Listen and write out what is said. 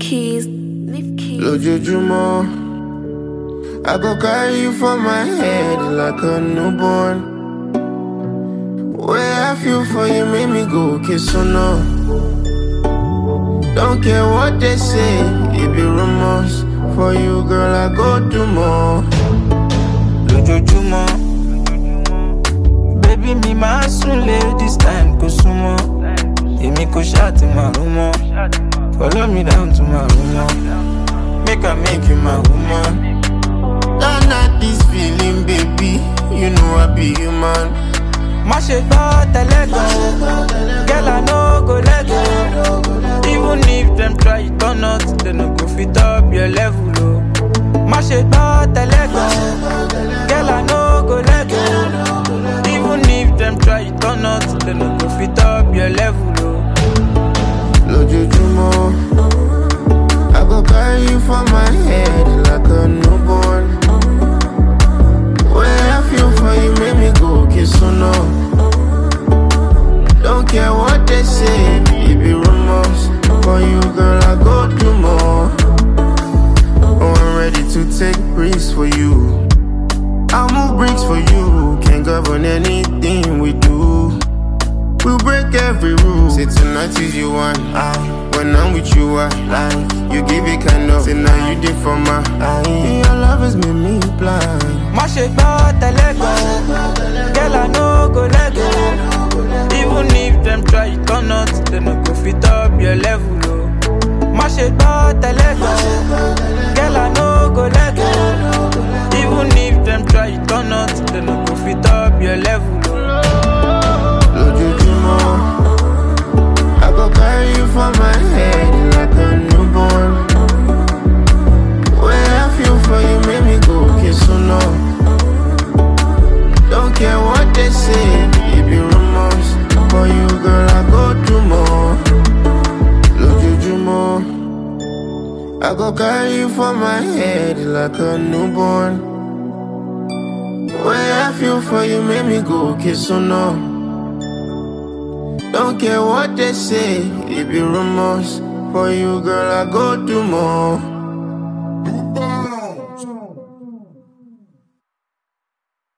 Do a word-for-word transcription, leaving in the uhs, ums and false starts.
keys, leave keys. Lójoojúmọ́, I go carry you for my head like a newborn. Way I feel for you make me go kiss or no. Don't care what they say, it be rumors. For you, girl, I go do more. Lójoojúmọ́, baby mi máa sùn lé this time kò súnmọ́. Èmi kò ṣáàtì máa rún mọ́. Follow me down to my room now. Make I make you my woman. Don't not this feeling, baby. You know I be human. Má ṣe gbọ́ tẹ́lẹ̀ gan. Girl, I no go let go. Even if them try it or not, they no go fit up your level, oh. Má ṣe gbọ́ tẹ́lẹ̀ gan. Girl, I no go let go. Even if them try it or not, they no go fit up your level, oh. Lójoojúmọ́, I go carry you for my head like a newborn. Way I feel for you make me go kiss or no. Don't care what they say, it be rumors. For you, girl, I go do more. Oh, I'm ready to take risks for you. I'll move bricks for you. Can't govern anything we do. We'll break every rule. Say tonight is you want. I, when I'm with you, I like. You give it kind of. Say now you did for my eye. Your love has made me blind. Má ṣe gbọ́ tẹ́lẹ̀ gan. Girl, I no go let go. Even if them try it or not, they no go fit up your level, oh. Má ṣe gbọ́ tẹ́lẹ̀ gan. Girl, I no go let go. Even if them try it or not, they no go fit up your level, oh. Lójoojúmọ́, I go carry you for my head like a newborn. Way I feel for you make me go kiss or no. Don't care what they say, it be rumors. For you, girl, I go do more. Lójoojúmọ́, I go carry you for my head like a newborn. Way I feel for you make me go kiss or no. Don't care what they say, it be rumors. For you, girl, I go do more.